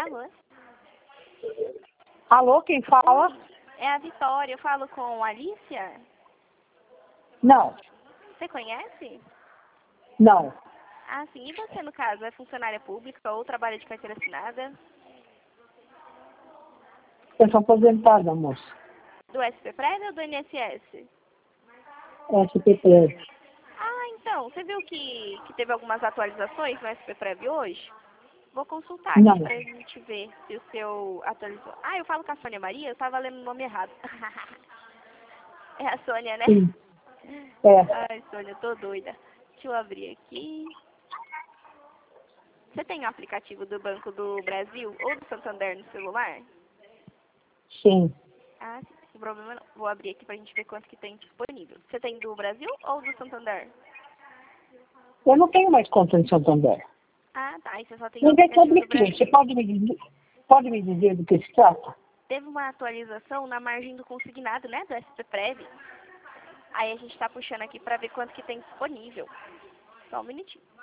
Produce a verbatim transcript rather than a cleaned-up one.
Alô? Alô, quem fala? É a Vitória, eu falo com a Alicia? Não, Você conhece? não. Ah, sim. E você, no caso, é funcionária pública ou trabalha de carteira assinada? Eu sou aposentada, moça. Do S P Prévio ou do I N S S? S P P. Ah, então, você viu que, que teve algumas atualizações no S P Prévio hoje? Vou consultar Não. aqui pra gente ver se o seu atualizou. Ah, eu falo com a Sônia Maria? Eu tava lendo o nome errado. É a Sônia, né? Sim. É. Ai, Sônia, tô doida. Deixa eu abrir aqui. Você tem o aplicativo do Banco do Brasil ou do Santander no celular? Sim. Ah, sim, sem problema não. Vou abrir aqui pra gente ver quanto que tem disponível. Você tem do Brasil ou do Santander? Eu não tenho mais conta em Santander. Ah, tá. Aí você só tem o Mas é aplicativo sobre do o quê? Você Brasil. pode me dizer, pode me dizer do que se trata? Teve uma atualização na margem do consignado, né? Do S P Prev. Aí a gente tá puxando aqui pra ver quanto que tem disponível. Só um minutinho.